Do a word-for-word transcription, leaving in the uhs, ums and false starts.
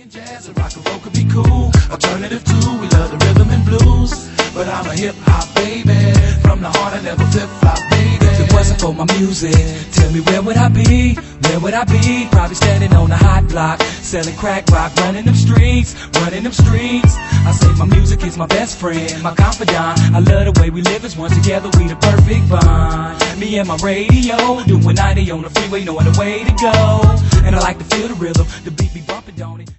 and jazz and rock and roll could be cool. Alternative too, we love the rhythm and blues. But I'm a hip hop baby, from the heart I never flip flop baby. If it wasn't for my music, tell me where would I be? Where would I be? Probably standing on a hot block, selling crack rock, running them streets, running them streets. I say my music is my best friend, my confidant. I love the way we live as one together, we the perfect bond. Me and my radio, doing ninety on the freeway, knowing the way to go. And I like to feel the rhythm, the beat be bumping, don't it?